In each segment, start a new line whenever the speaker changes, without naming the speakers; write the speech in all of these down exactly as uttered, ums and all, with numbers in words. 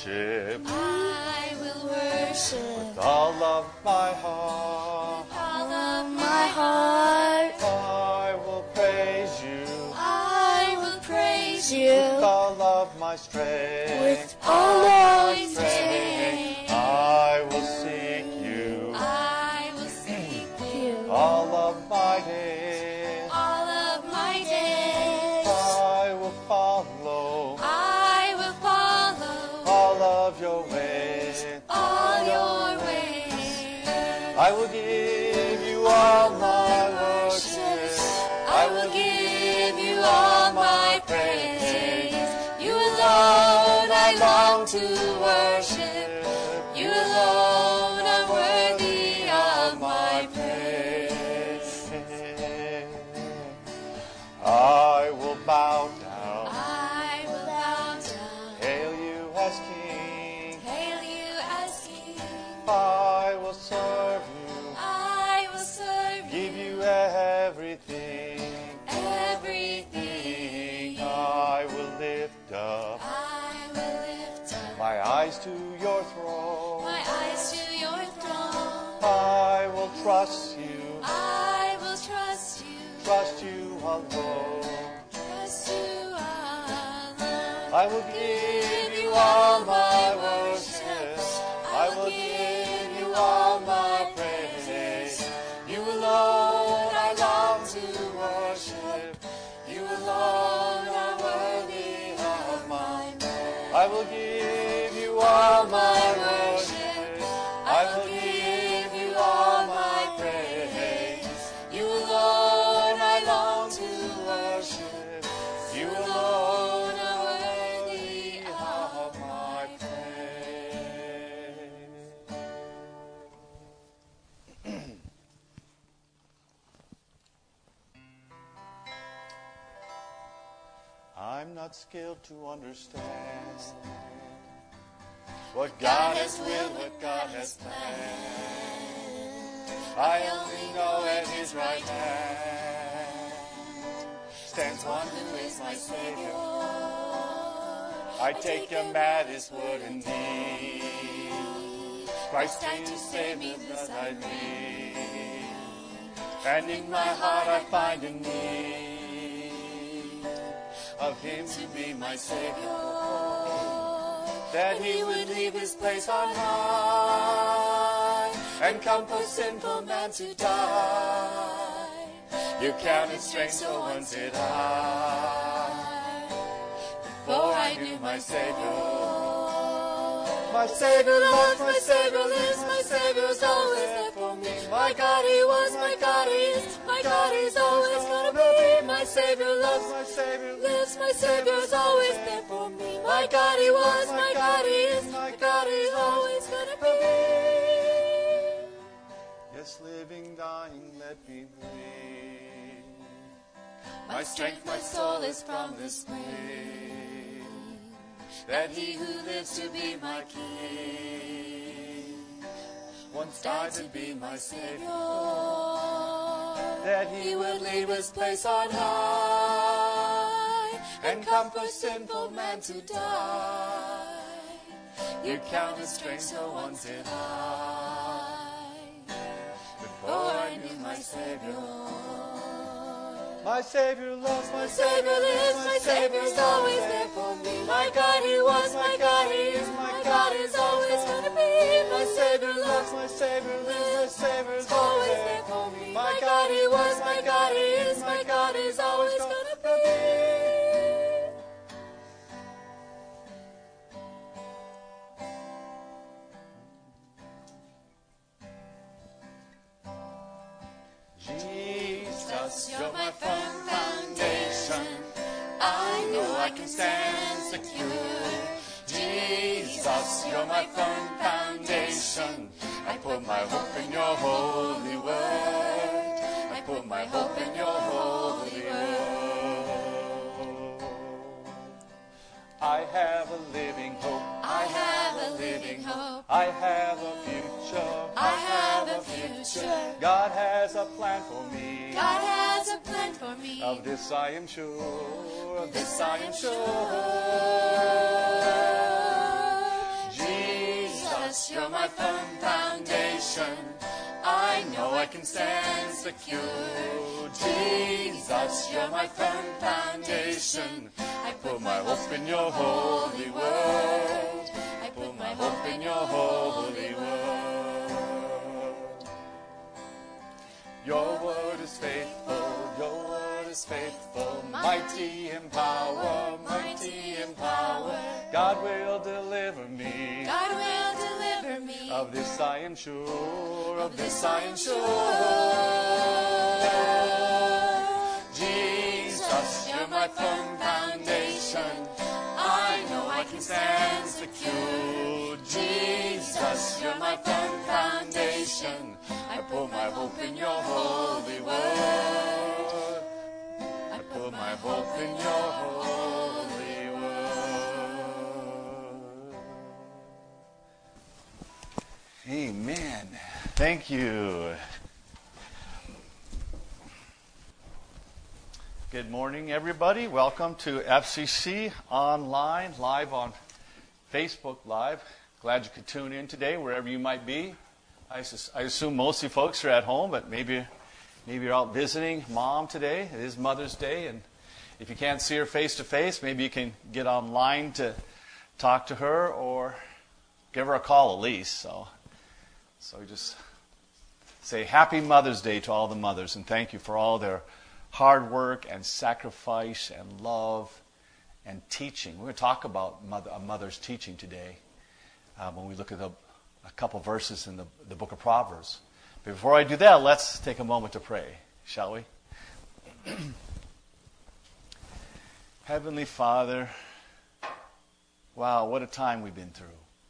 worship.
I will worship.
With all of my heart.
With all of my heart.
I will praise you.
I will praise you.
With all of my strength.
With all of my strength.
I will seek you.
I will seek you.
All of my days.
All of my days.
I will follow.
I will follow.
All of your ways.
All your ways.
I will give you all my worship.
I will give you all my praise. You alone I long to worship. You alone are worthy of my praise.
I will bow down.
I will bow down.
Hail you as King.
Hail you as King.
I will serve you.
I will serve you.
Give you everything.
Everything.
I will lift up
I will lift up
my eyes to your throne.
my eyes to your throne.
I will trust you.
I will trust you.
Trust you alone.
Trust you alone.
I will give you all my worship. I will give you all my praise. You alone I long to worship. You alone are worthy of my praise. I will give you all my worship. I will give you all my praise. You alone I long to worship. You alone are worthy of my praise. I'm not skilled to understand what God has willed, what God has planned. I only know at His right hand stands one who is my Savior. I take Him at His word indeed. Christ died to save me, thus I need. And in my heart I find a need of Him to be my Savior, that He would leave His place on high and come for sinful man to die. You counted strength, so once did I, before I knew my Savior. My Savior loves, my Savior lives, my Savior's always there for me. My God He was, my God He is, my God He's always gonna be. My Savior loves, my Savior lives, my Savior's always there for me. My God He was, my God He is, my God He's always gonna be. Yes, living, dying, let me breathe. My strength, my soul is from this spring, that He who lives to be my King once died to be my Savior, that He would leave His place on high and come for sinful man to die. You count His strength, so once did I, before I knew my Savior. My Savior loves, my Savior lives, my Savior's always there for me. My God He was, my God He is, my God is always gonna be. My Savior loves, my Savior lives, my Savior's always there for me. My God He was, my God He is, my God is always gonna be. Jesus, you're my firm foundation. I know I can stand secure. Jesus, you're my firm foundation. I put my hope in your holy word. I put my hope in your holy word. I have a living hope. I have a living hope. I have a future. I have a future. God has a plan for me. God has a plan for me. Of this I am sure. Of this I am sure. my firm foundation. I know I can stand secure. Jesus, you're my firm foundation. I put my hope in your holy word. I put my hope in your holy word. Your word is faithful, your word is faithful. Mighty in power, mighty in power. God will deliver me.
God will deliver me.
Of this I am sure, of this I am sure. Jesus, you're my firm foundation. I know I can stand secure. Jesus, you're my firm foundation. I put my hope in your holy word. I put my hope in your holy word. Amen. Thank you. Good morning, everybody. Welcome to F C C Online, live on Facebook Live. Glad you could tune in today, wherever you might be. I, sus- I assume most of you folks are at home, but maybe, maybe you're out visiting Mom today. It is Mother's Day, and if you can't see her face-to-face, maybe you can get online to talk to her or give her a call at least. So, so just say Happy Mother's Day to all the mothers, and thank you for all their hard work and sacrifice and love and teaching. We're going to talk about mother, a mother's teaching today um, when we look at the, a couple verses in the, the book of Proverbs. But before I do that, let's take a moment to pray, shall we? Heavenly Father, wow, what a time we've been through.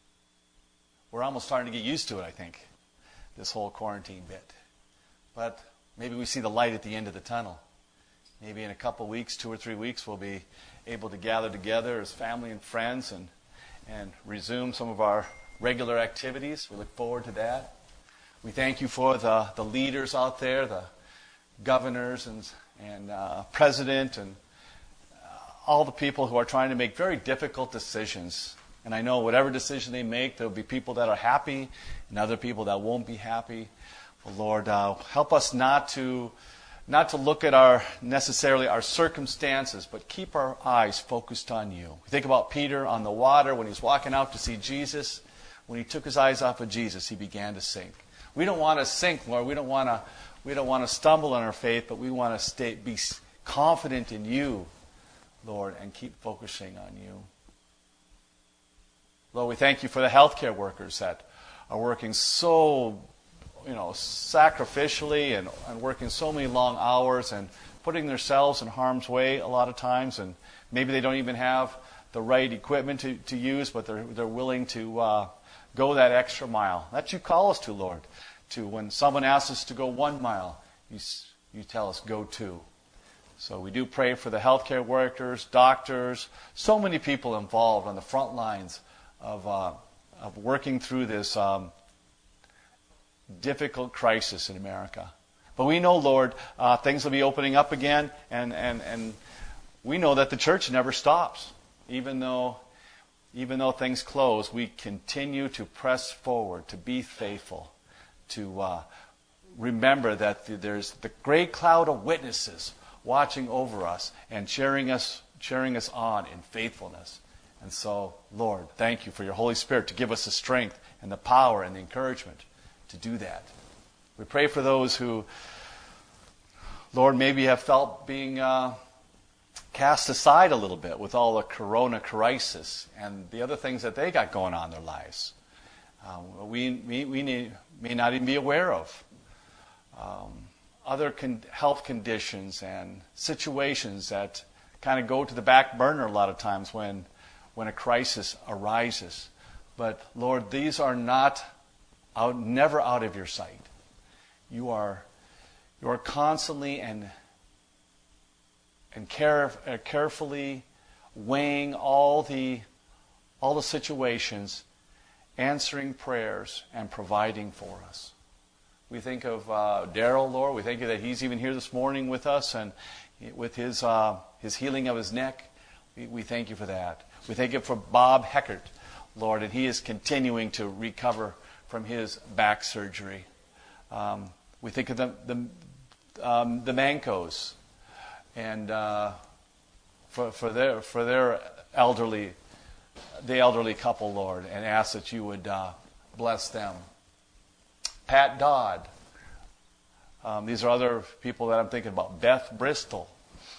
We're almost starting to get used to it, I think, this whole quarantine bit. But maybe we see the light at the end of the tunnel. Maybe in a couple weeks, two or three weeks, we'll be able to gather together as family and friends and, and resume some of our regular activities. We look forward to that. We thank you for the, the leaders out there, the governors and, and uh, president and uh, all the people who are trying to make very difficult decisions. And I know whatever decision they make, there will be people that are happy and other people that won't be happy. Well, Lord, uh, help us not to not to look at our necessarily our circumstances, but keep our eyes focused on you. We think about Peter on the water when he's walking out to see Jesus. When he took his eyes off of Jesus, he began to sink. We don't want to sink, Lord. We don't want to we don't want to stumble in our faith, but we want to stay be confident in you, Lord, and keep focusing on you. Lord, we thank you for the healthcare workers that are working so you know, sacrificially and, and working so many long hours and putting themselves in harm's way a lot of times, and maybe they don't even have the right equipment to, to use, but they're they're willing to uh, go that extra mile. That you call us to, Lord. To when someone asks us to go one mile, you you tell us go two. So we do pray for the healthcare workers, doctors, so many people involved on the front lines of uh, of working through this Um, difficult crisis in America. But we know, Lord, uh, things will be opening up again, and, and, and we know that the church never stops. Even though, even though things close, we continue to press forward, to be faithful, to uh, remember that there's the great cloud of witnesses watching over us and cheering us, cheering us on in faithfulness. And so, Lord, thank you for your Holy Spirit to give us the strength and the power and the encouragement to do that. We pray for those who, Lord, maybe have felt being uh, cast aside a little bit with all the corona crisis and the other things that they got going on in their lives. Um, we we, we need, may not even be aware of. Um, other con- health conditions and situations that kind of go to the back burner a lot of times when, when a crisis arises. But, Lord, these are not Out, never out of your sight. You are, you are constantly and and care, uh, carefully weighing all the all the situations, answering prayers and providing for us. We think of uh, Daryl, Lord. We think that he's even here this morning with us, and with his uh, his healing of his neck. We, we thank you for that. We thank you for Bob Heckert, Lord, and he is continuing to recover
from his back surgery. Um, we think of the the, um, the Mancos, and uh, for for their for their elderly, the elderly couple, Lord, and ask that you would uh, bless them. Pat Dodd. Um, these are other people that I'm thinking about. Beth Bristol.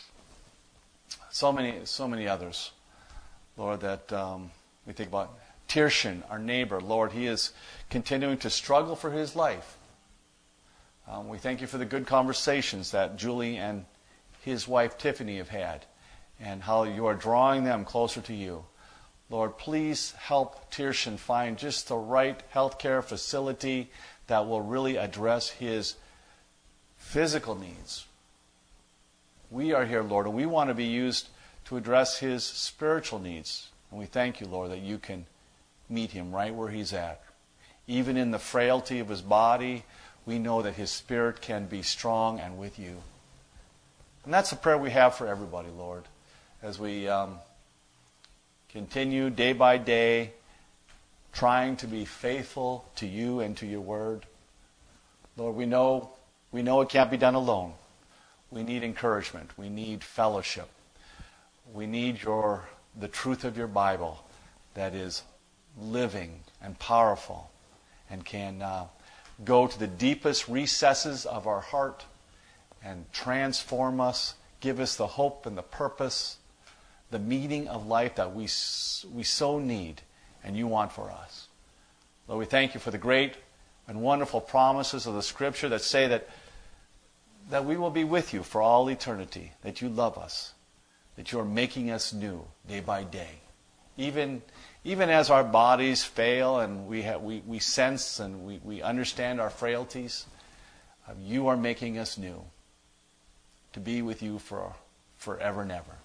So many, so many others, Lord, that um, we think about. Tirschen, our neighbor, Lord, he is continuing to struggle for his life. Um, we thank you for the good conversations that Julie and his wife Tiffany have had, and how you are drawing them closer to you. Lord, please help Tirschen find just the right healthcare facility that will really address his physical needs. We are here, Lord, and we want to be used to address his spiritual needs. And we thank you, Lord, that you can meet him right where he's at. Even in the frailty of his body, we know that his spirit can be strong and with you. And that's the prayer we have for everybody, Lord, as we um, continue day by day trying to be faithful to you and to your word. Lord, we know we know it can't be done alone. We need encouragement. We need fellowship. We need your the truth of your Bible that is living and powerful and can uh, go to the deepest recesses of our heart and transform us, give us the hope and the purpose, the meaning of life that we we so need and you want for us. Lord, we thank you for the great and wonderful promises of the Scripture that say that that we will be with you for all eternity, that you love us, that you are making us new day by day. Even, even as our bodies fail and we, have, we, we sense and we, we understand our frailties, uh, you are making us new to be with you for forever and ever.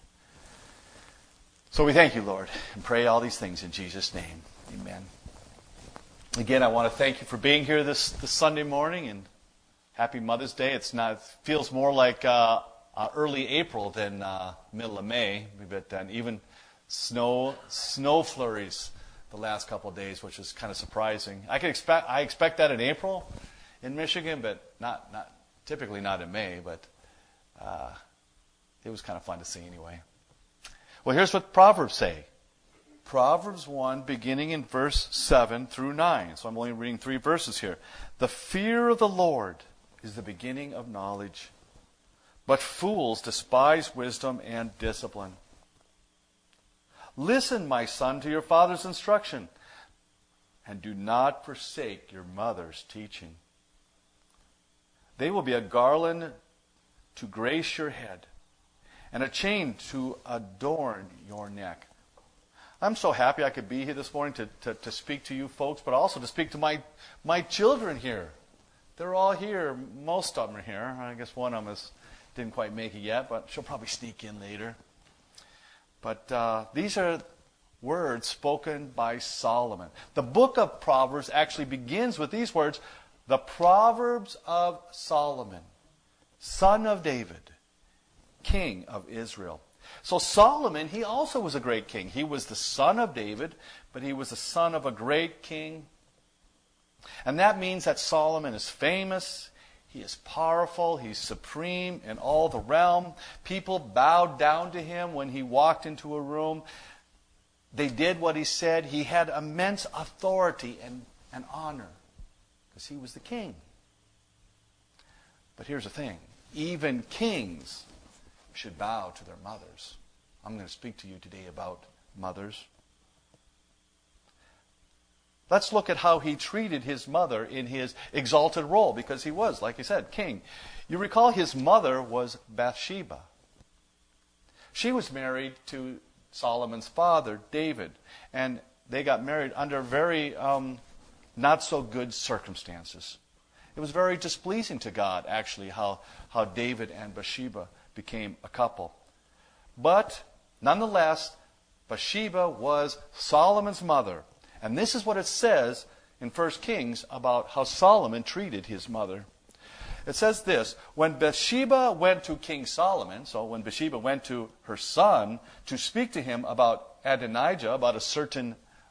So we thank you, Lord, and pray all these things in Jesus' name. Amen. Again, I want to thank you for being here this, this Sunday morning, and happy Mother's Day. It's not, it feels more like uh, uh, early April than uh, middle of May, but uh, even snow snow flurries the last couple of days, which is kind of surprising. I can expect I expect that in April in Michigan, but not not typically not in May. But uh, it was kind of fun to see anyway. Well, here's what Proverbs say. Proverbs one, beginning in verse seven through nine. So I'm only reading three verses here. The fear of the Lord is the beginning of knowledge, but fools despise wisdom and discipline. Listen, my son, to your father's instruction, and do not forsake your mother's teaching. They will be a garland to grace your head, and a chain to adorn your neck. I'm so happy I could be here this morning to, to, to speak to you folks, but also to speak to my, my children here. They're all here. Most of them are here. I guess one of them is, didn't quite make it yet, but she'll probably sneak in later. But uh, these are words spoken by Solomon. The book of Proverbs actually begins with these words, the Proverbs of Solomon, son of David, king of Israel. So Solomon, he also was a great king. He was the son of David, but he was the son of a great king. And that means that Solomon is famous, he is powerful, he's supreme in all the realm. People bowed down to him when he walked into a room. They did what he said. He had immense authority and, and honor because he was the king. But here's the thing. Even kings should bow to their mothers. I'm going to speak to you today about mothers. Let's look at how he treated his mother in his exalted role, because he was, like I said, king. You recall his mother was Bathsheba. She was married to Solomon's father, David, and they got married under very um, not so good circumstances. It was very displeasing to God, actually, how, how David and Bathsheba became a couple. But nonetheless, Bathsheba was Solomon's mother. And this is what it says in First Kings about how Solomon treated his mother. It says this, when Bathsheba went to King Solomon, so when Bathsheba went to her son to speak to him about Adonijah, about a certain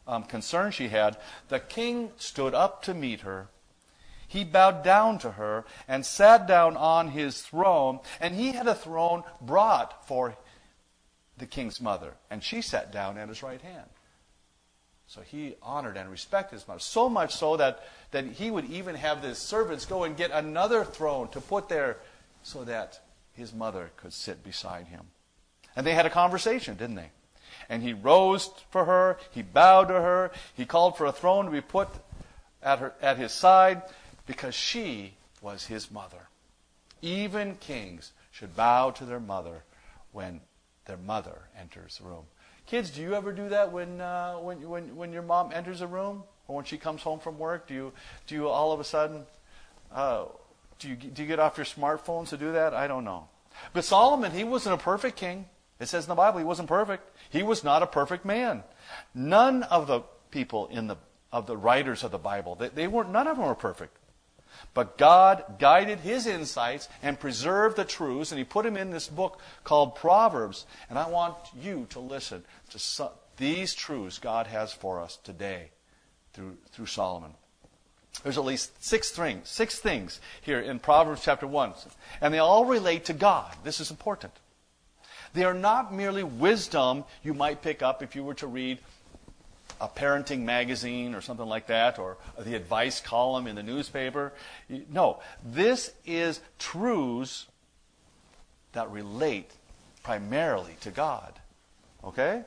um, concern she had, the king stood up to meet her. He bowed down to her and sat down on his throne, and he had a throne brought for the king's mother, and she sat down at his right hand. So he honored and respected his mother, so much so that, that he would even have his servants go and get another throne to put there so that his mother could sit beside him. And they had a conversation, didn't they? And he rose for her, he bowed to her, he called for a throne to be put at her at his side, because she was his mother. Even kings should bow to their mother when their mother enters the room. Kids, do you ever do that when uh, when when when your mom enters a room, or when she comes home from work? Do you do you all of a sudden uh, do you do you get off your smartphones to do that? I don't know. But Solomon, he wasn't a perfect king. It says in the Bible he wasn't perfect. He was not a perfect man. None of the people in the of the writers of the Bible, they, they weren't. None of them were perfect. But God guided his insights and preserved the truths, and he put them in this book called Proverbs. And I want you to listen to some, these truths God has for us today through, through Solomon. There's at least six things, six things here in Proverbs chapter one. And they all relate to God. This is important. They are not merely wisdom you might pick up if you were to read a parenting magazine or something like that, or the advice column in the newspaper. No, this is truths that relate primarily to God. Okay?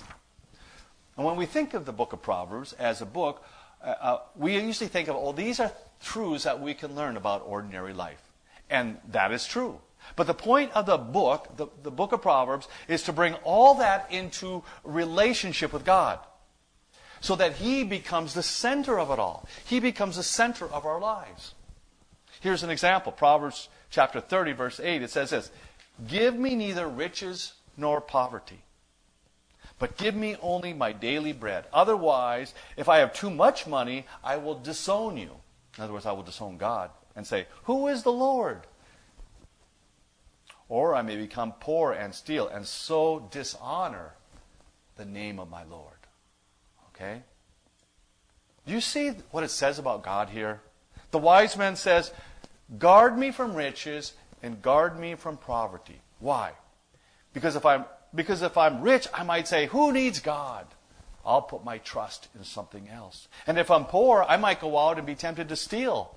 And when we think of the book of Proverbs as a book, uh, uh, we usually think of, oh, these are truths that we can learn about ordinary life. And that is true. But the point of the book, the, the book of Proverbs, is to bring all that into relationship with God, so that he becomes the center of it all. He becomes the center of our lives. Here's an example. Proverbs chapter thirty, verse eight. It says this: "Give me neither riches nor poverty, but give me only my daily bread. Otherwise, if I have too much money, I will disown you." In other words, I will disown God and say, "Who is the Lord?" Or I may become poor and steal, and so dishonor the name of my Lord. Okay? Do you see what it says about God here? The wise man says, "Guard me from riches and guard me from poverty." Why? Because if I'm because if I'm rich, I might say, "Who needs God?" I'll put my trust in something else. And if I'm poor, I might go out and be tempted to steal.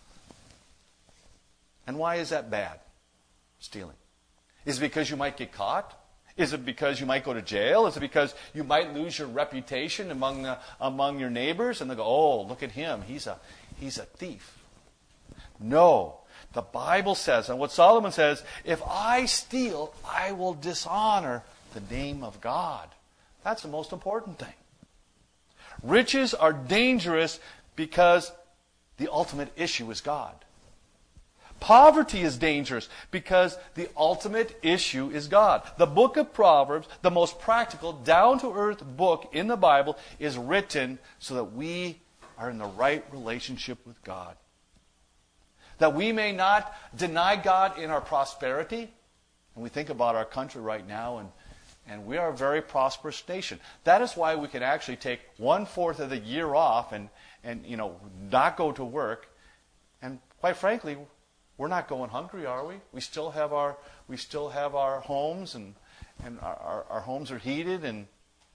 And why is that bad? Stealing. Is it because you might get caught? Is it because you might go to jail? Is it because you might lose your reputation among the, among your neighbors? And they go, "Oh, look at him. He's a, he's a thief." No. The Bible says, and what Solomon says, if I steal, I will dishonor the name of God. That's the most important thing. Riches are dangerous because the ultimate issue is God. Poverty is dangerous because the ultimate issue is God. The book of Proverbs, the most practical, down-to-earth book in the Bible, is written so that we are in the right relationship with God. That we may not deny God in our prosperity. And we think about our country right now, and, and we are a very prosperous nation. That is why we can actually take one-fourth of the year off and, and you know, not go to work. And quite frankly, we're not going hungry, are we? We still have our we still have our homes, and and our, our, our homes are heated, and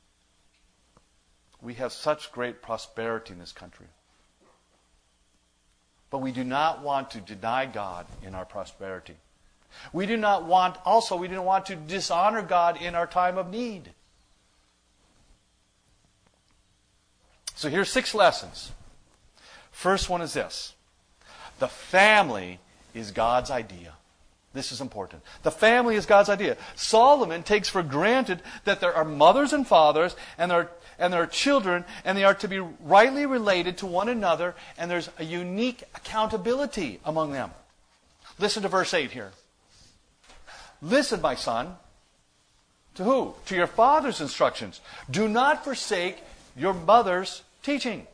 we have such great prosperity in this country. But we do not want to deny God in our prosperity. We do not want also we do not want to dishonor God in our time of need. So here's six lessons. First one is this: the family is God's idea. This is important. The family is God's idea. Solomon takes for granted that there are mothers and fathers, and there are, and there are children, and they are to be rightly related to one another, and there's a unique accountability among them. Listen to verse eight here. "Listen, my son." To who? To your father's instructions. "Do not forsake your mother's teaching."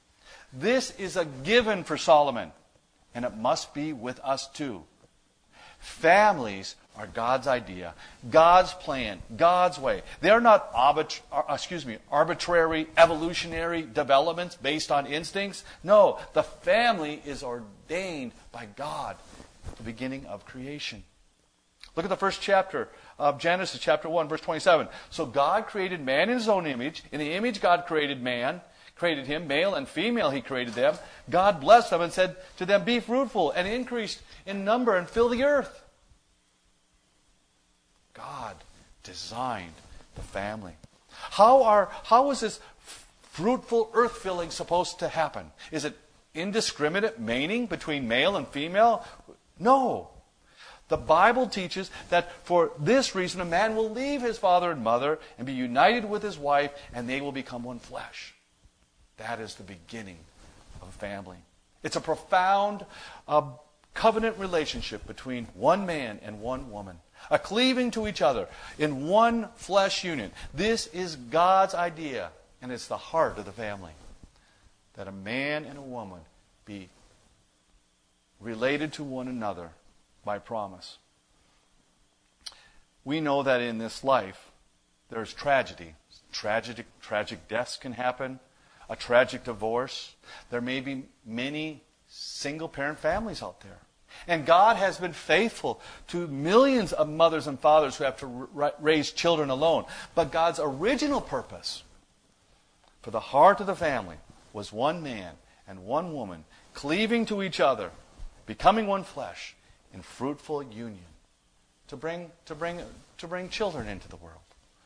This is a given for Solomon. And it must be with us too. Families are God's idea, God's plan, God's way. They're not arbit- uh, excuse me, arbitrary evolutionary developments based on instincts. No, the family is ordained by God at the beginning of creation. Look at the first chapter of Genesis, chapter one, verse twenty-seven. So God created man in his own image. In the image God created man, created him, male and female he created them. God blessed them and said to them, be fruitful and increase in number and fill the earth. God designed the family. How are how is this fruitful earth filling supposed to happen? Is it indiscriminate mating between male and female? No. The Bible teaches that for this reason a man will leave his father and mother and be united with his wife, and they will become one flesh. That is the beginning of a family. It's a profound uh, covenant relationship between one man and one woman. A cleaving to each other in one flesh union. This is God's idea, and it's the heart of the family. That a man and a woman be related to one another by promise. We know that in this life there's tragedy. Tragic, tragic deaths can happen. A tragic divorce. There may be many single-parent families out there. And God has been faithful to millions of mothers and fathers who have to r- raise children alone. But God's original purpose for the heart of the family was one man and one woman cleaving to each other, becoming one flesh in fruitful union to bring, to bring, to bring children into the world.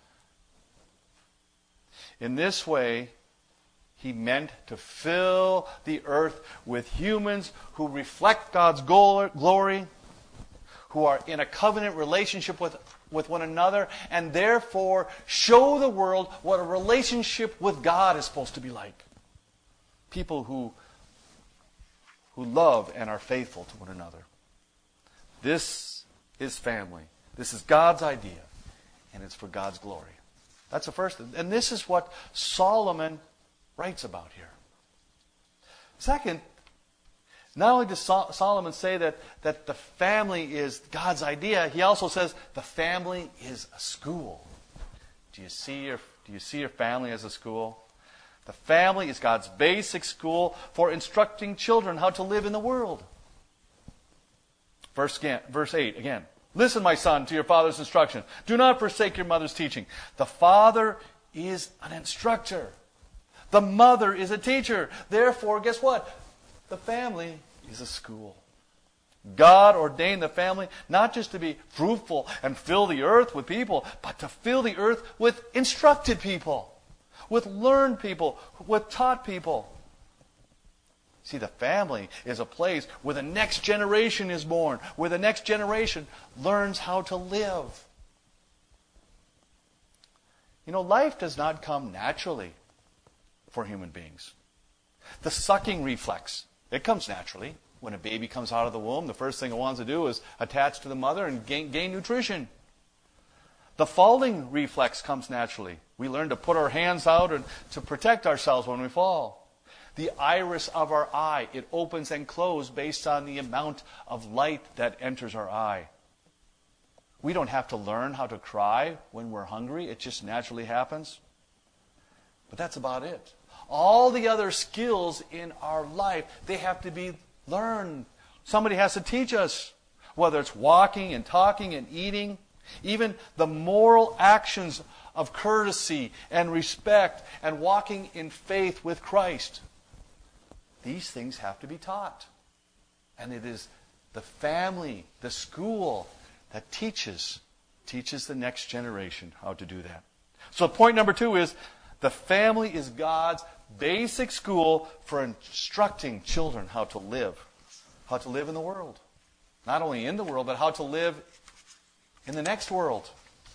In this way, He meant to fill the earth with humans who reflect God's glory, who are in a covenant relationship with, with one another, and therefore show the world what a relationship with God is supposed to be like. People who, who love and are faithful to one another. This is family. This is God's idea, and it's for God's glory. That's the first thing. And this is what Solomon writes about here. Second, not only does Solomon say that, that the family is God's idea, he also says the family is a school. Do you see your, do you see your family as a school? The family is God's basic school for instructing children how to live in the world. Verse, verse eight again. Listen, my son, to your father's instruction. Do not forsake your mother's teaching. The father is an instructor. The mother is a teacher. Therefore, guess what? The family is a school. God ordained the family not just to be fruitful and fill the earth with people, but to fill the earth with instructed people, with learned people, with taught people. See, the family is a place where the next generation is born, where the next generation learns how to live. You know, life does not come naturally for human beings. The sucking reflex, it comes naturally. When a baby comes out of the womb, the first thing it wants to do is attach to the mother and gain, gain nutrition. The falling reflex comes naturally. We learn to put our hands out and to protect ourselves when we fall. The iris of our eye, it opens and closes based on the amount of light that enters our eye. We don't have to learn how to cry when we're hungry. It just naturally happens. But that's about it. All the other skills in our life, they have to be learned. Somebody has to teach us, whether it's walking and talking and eating, even the moral actions of courtesy and respect and walking in faith with Christ. These things have to be taught. And it is the family, the school, that teaches, teaches the next generation how to do that. So point number two is, the family is God's basic school for instructing children how to live. How to live in the world. Not only in the world, but how to live in the next world.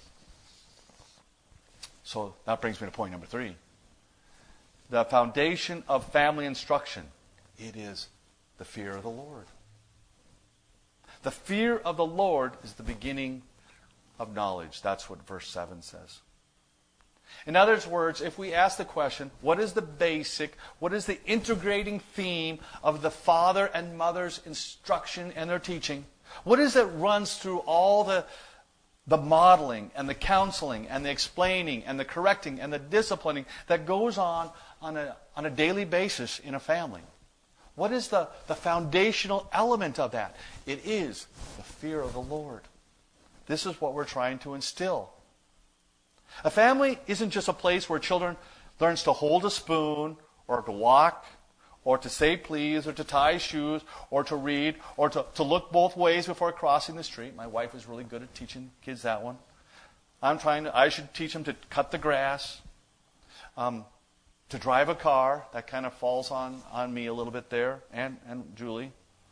So that brings me to point number three. The foundation of family instruction. It is the fear of the Lord. The fear of the Lord is the beginning of knowledge. That's what verse seven says. In other words, if we ask the question, what is the basic, what is the integrating theme of the father and mother's instruction and their teaching? What is it runs through all the, the modeling and the counseling and the explaining and the correcting and the disciplining that goes on on a, on a daily basis in a family? What is the, the foundational element of that? It is the fear of the Lord. This is what we're trying to instill. A family isn't just a place where children learns to hold a spoon or to walk or to say please or to tie shoes or to read or to, to look both ways before crossing the street. My wife is really good at teaching kids that one. I'm trying to, I should teach them to cut the grass, um, to drive a car. That kind of falls on, on me a little bit there, and, and Julie.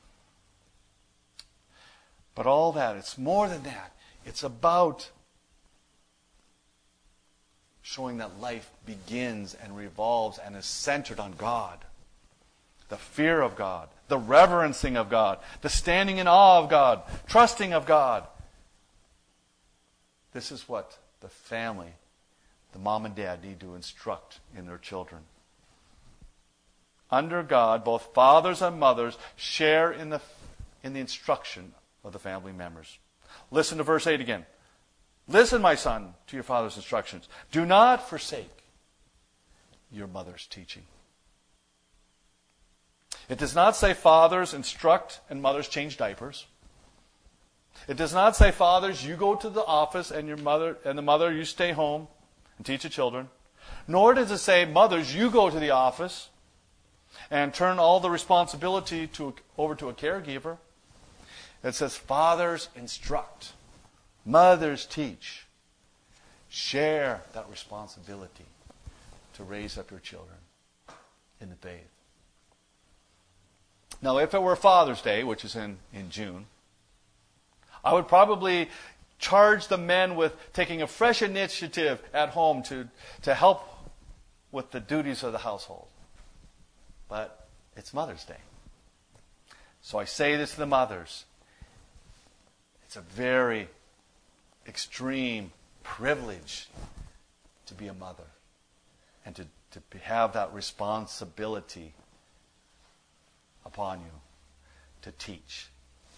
But all that, it's more than that. It's about showing that life begins and revolves and is centered on God. The fear of God, the reverencing of God, the standing in awe of God, trusting of God. This is what the family, the mom and dad, need to instruct in their children. Under God, both fathers and mothers share in the, in the instruction of the family members. Listen to verse eight again. Listen, my son, to your father's instructions. Do not forsake your mother's teaching. It does not say fathers instruct and mothers change diapers. It does not say fathers, you go to the office and your mother and the mother, you stay home and teach the children. Nor does it say mothers, you go to the office and turn all the responsibility to, over to a caregiver. It says fathers instruct, mothers teach. Share that responsibility to raise up your children in the faith. Now, if it were Father's Day, which is in, in June, I would probably charge the men with taking a fresh initiative at home to, to help with the duties of the household. But it's Mother's Day. So I say this to the mothers. It's a very extreme privilege to be a mother and to, to have that responsibility upon you to teach.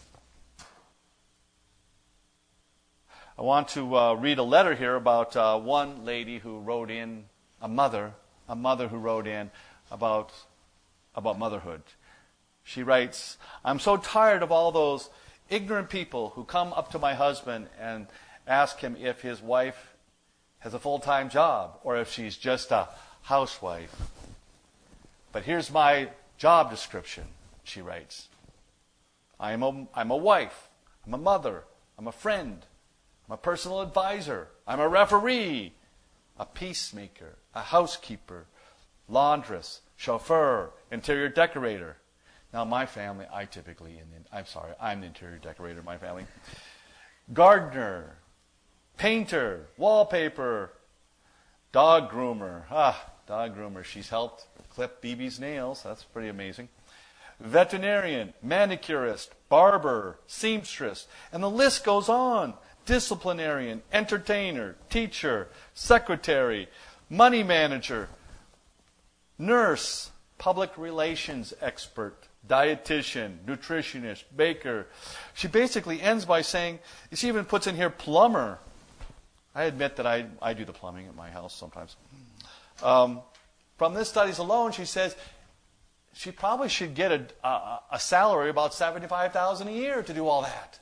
I want to uh, read a letter here about uh, one lady who wrote in, a mother, a mother who wrote in about, about motherhood. She writes, I'm so tired of all those ignorant people who come up to my husband and ask him if his wife has a full-time job or if she's just a housewife. But here's my job description, she writes. I am a, I'm a wife. I'm a mother. I'm a friend. I'm a personal advisor. I'm a referee, a peacemaker, a housekeeper, laundress, chauffeur, interior decorator. Now, my family, I typically, I'm sorry, I'm the interior decorator of my family. Gardener, painter, wallpaper, dog groomer. Ah, dog groomer. She's helped clip B B's nails. That's pretty amazing. Veterinarian, manicurist, barber, seamstress, and the list goes on. Disciplinarian, entertainer, teacher, secretary, money manager, nurse, public relations expert, dietitian, nutritionist, baker. She basically ends by saying, she even puts in here plumber. I admit that I, I do the plumbing at my house sometimes. Um, from this studies alone, she says she probably should get a, a, a salary about seventy-five thousand dollars a year to do all that.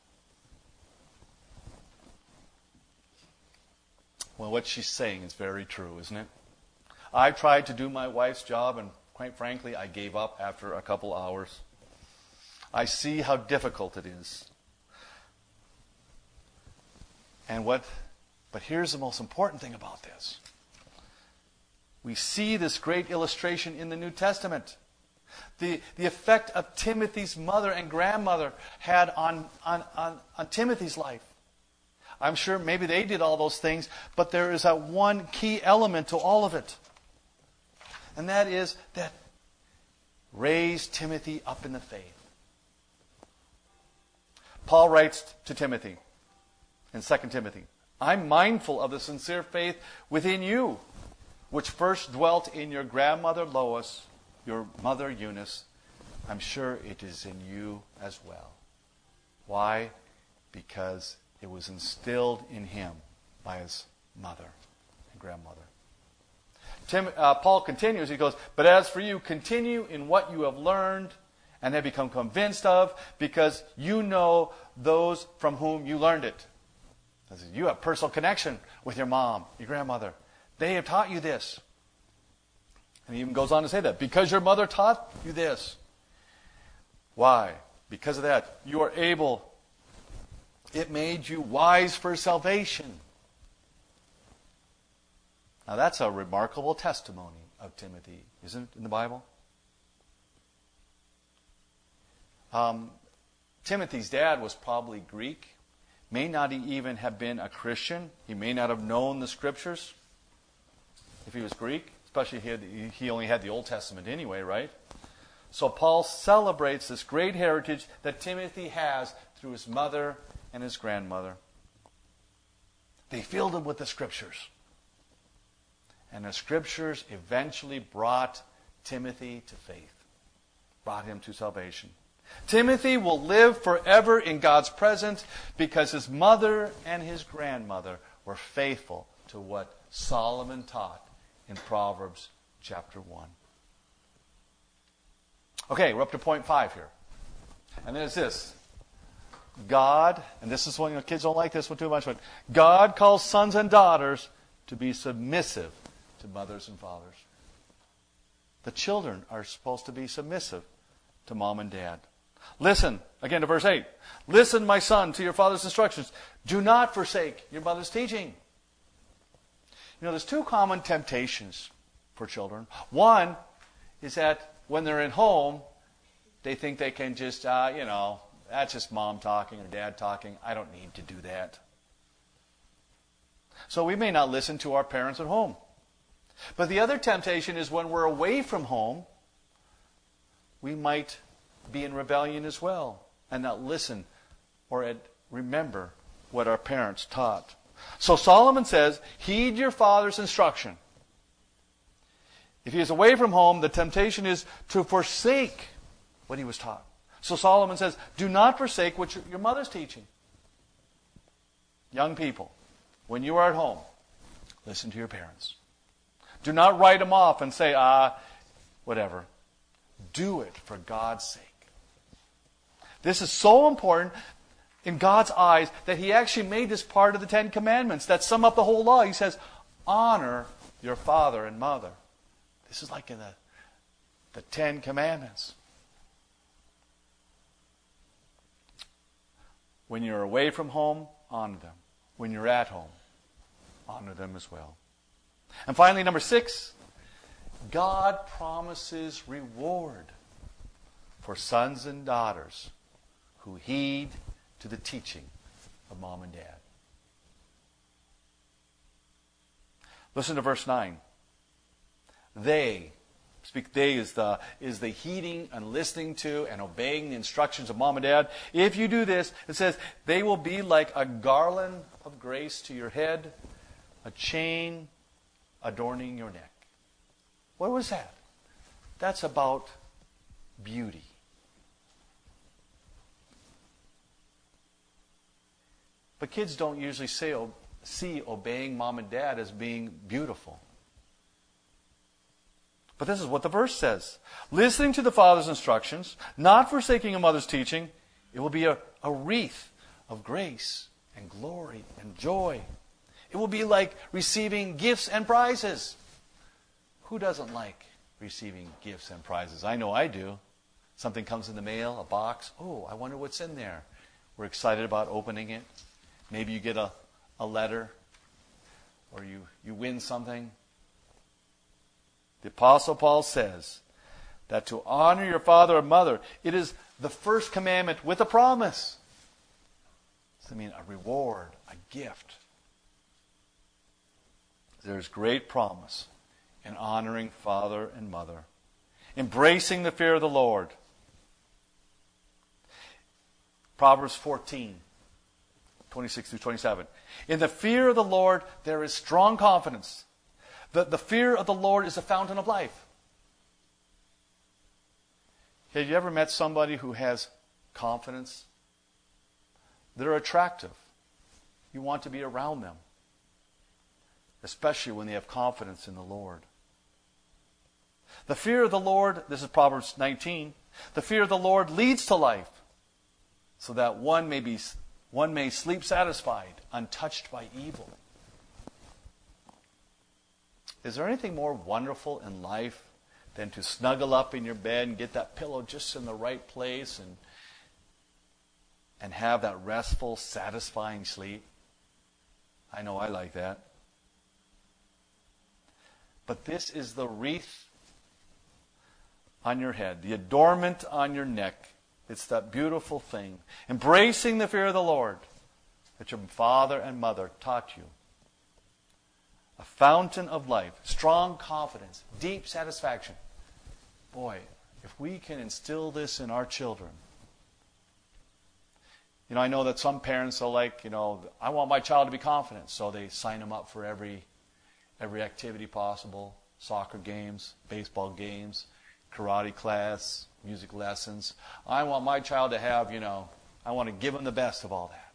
Well, what she's saying is very true, isn't it? I tried to do my wife's job, and quite frankly, I gave up after a couple hours. I see how difficult it is. And what, but here's the most important thing about this. We see this great illustration in the New Testament. The, the effect of Timothy's mother and grandmother had on, on, on, on Timothy's life. I'm sure maybe they did all those things, but there is that one key element to all of it. And that is that raise Timothy up in the faith. Paul writes to Timothy in Second Timothy, I'm mindful of the sincere faith within you, which first dwelt in your grandmother Lois, your mother Eunice. I'm sure it is in you as well. Why? Because it was instilled in him by his mother and grandmother. Tim, uh, Paul continues, he goes, but as for you, continue in what you have learned and have become convinced of, because you know those from whom you learned it. You have personal connection with your mom, your grandmother. They have taught you this. And he even goes on to say that. Because your mother taught you this. Why? Because of that, you are able. It made you wise for salvation. Now that's a remarkable testimony of Timothy, isn't it, in the Bible? Um, Timothy's dad was probably Greek. May not even have been a Christian. He may not have known the Scriptures if he was Greek. Especially he, had, he only had the Old Testament anyway, right? So Paul celebrates this great heritage that Timothy has through his mother and his grandmother. They filled him with the Scriptures. And the Scriptures eventually brought Timothy to faith. Brought him to salvation. Timothy will live forever in God's presence because his mother and his grandmother were faithful to what Solomon taught in Proverbs chapter one. Okay, we're up to point five here. And then it's this. God, and this is one, you know, kids don't like this one too much, but God calls sons and daughters to be submissive to mothers and fathers. The children are supposed to be submissive to mom and dad. Listen, again to verse eight. Listen, my son, to your father's instructions. Do not forsake your mother's teaching. You know, there's two common temptations for children. One is that when they're at home, they think they can just, uh, you know, that's just mom talking or dad talking. I don't need to do that. So we may not listen to our parents at home. But the other temptation is when we're away from home, we might be in rebellion as well and not listen or remember what our parents taught. So Solomon says, heed your father's instruction. If he is away from home, the temptation is to forsake what he was taught. So Solomon says, do not forsake what your mother's teaching. Young people, when you are at home, listen to your parents. Do not write them off and say, ah, whatever. Do it for God's sake. This is so important in God's eyes that he actually made this part of the Ten Commandments that sum up the whole law. He says, honor your father and mother. This is like in the, the Ten Commandments. When you're away from home, honor them. When you're at home, honor them as well. And finally, number six, God promises reward for sons and daughters who heed to the teaching of mom and dad. Listen to verse nine. They, speak they is the, is the heeding and listening to and obeying the instructions of mom and dad. If you do this, it says, they will be like a garland of grace to your head, a chain adorning your neck. What was that? That's about beauty. But kids don't usually say, see obeying mom and dad as being beautiful. But this is what the verse says. Listening to the father's instructions, not forsaking a mother's teaching, it will be a, a wreath of grace and glory and joy. It will be like receiving gifts and prizes. Who doesn't like receiving gifts and prizes? I know I do. Something comes in the mail, a box. Oh, I wonder what's in there. We're excited about opening it. Maybe you get a, a letter or you, you win something. The Apostle Paul says that to honor your father and mother, it is the first commandment with a promise. I mean, a reward, a gift. There's great promise in honoring father and mother. Embracing the fear of the Lord. Proverbs fourteen, twenty-six through twenty-seven. In the fear of the Lord, there is strong confidence. The, the fear of the Lord is a fountain of life. Have you ever met somebody who has confidence They're attractive. You want to be around them, especially when they have confidence in the Lord. The fear of the Lord, this is Proverbs nineteen, the fear of the Lord leads to life, so that one may be one may sleep satisfied, untouched by evil. Is there anything more wonderful in life than to snuggle up in your bed and get that pillow just in the right place and and have that restful, satisfying sleep? I know I like that. But this is the wreath on your head, the adornment on your neck. It's that beautiful thing. Embracing the fear of the Lord that your father and mother taught you. A fountain of life, strong confidence, deep satisfaction. Boy, if we can instill this in our children. You know, I know that some parents are like, you know, I want my child to be confident, so they sign them up for every every activity possible, soccer games, baseball games, karate class, music lessons. I want my child to have, you know, I want to give them the best of all that.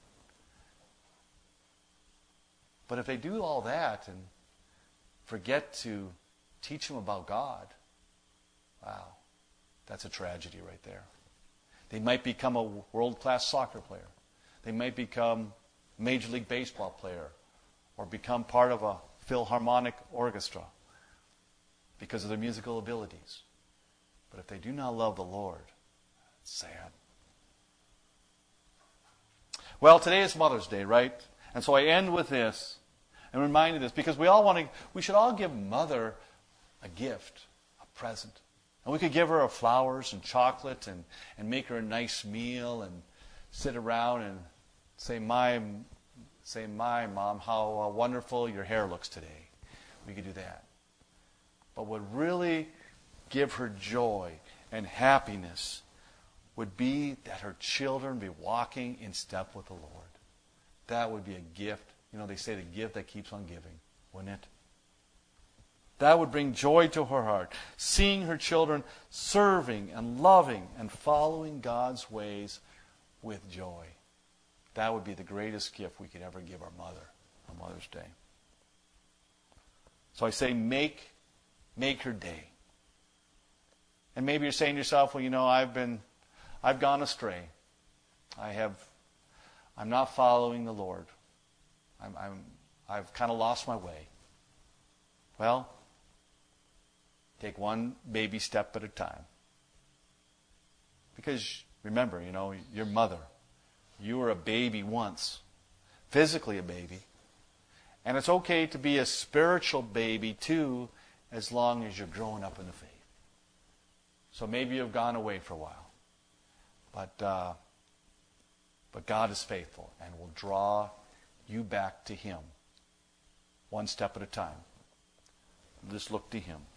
But if they do all that and forget to teach them about God, wow, that's a tragedy right there. They might become a world-class soccer player. They might become a Major League Baseball player or become part of a Philharmonic orchestra because of their musical abilities. But if they do not love the Lord, it's sad. Well, today is Mother's Day, right? And so I end with this and remind you this because we all want to, we should all give Mother a gift, a present. And we could give her flowers and chocolate and, and make her a nice meal and sit around and say, my, say, my mom, how uh, wonderful your hair looks today. We could do that. But what really give her joy and happiness would be that her children be walking in step with the Lord. That would be a gift. You know, they say the gift that keeps on giving, wouldn't it? That would bring joy to her heart, seeing her children serving and loving and following God's ways with joy. That would be the greatest gift we could ever give our mother on Mother's Day. So I say make, make her day. And maybe you're saying to yourself, well, you know, I've been, I've gone astray. I have, I'm not following the Lord. I'm, I'm I've kind of lost my way. Well, take one baby step at a time. Because remember, you know, your mother, you were a baby once, physically a baby. And it's okay to be a spiritual baby too, as long as you're growing up in the faith. So maybe you've gone away for a while. But, uh, but God is faithful and will draw you back to Him one step at a time. Just look to Him.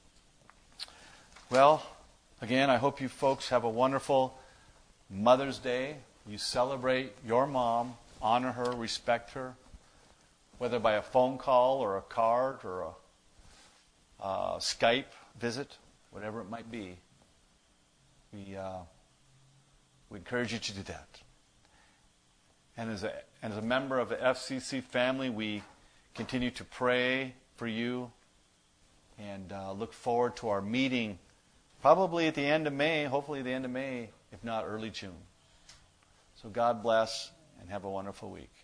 Well, again, I hope you folks have a wonderful Mother's Day. You celebrate your mom, honor her, respect her, whether by a phone call or a card or a uh, Skype visit, whatever it might be. We, uh, we encourage you to do that. And as a, as a member of the F C C family, we continue to pray for you and uh, look forward to our meeting probably at the end of May, hopefully at the end of May, if not early June. So God bless and have a wonderful week.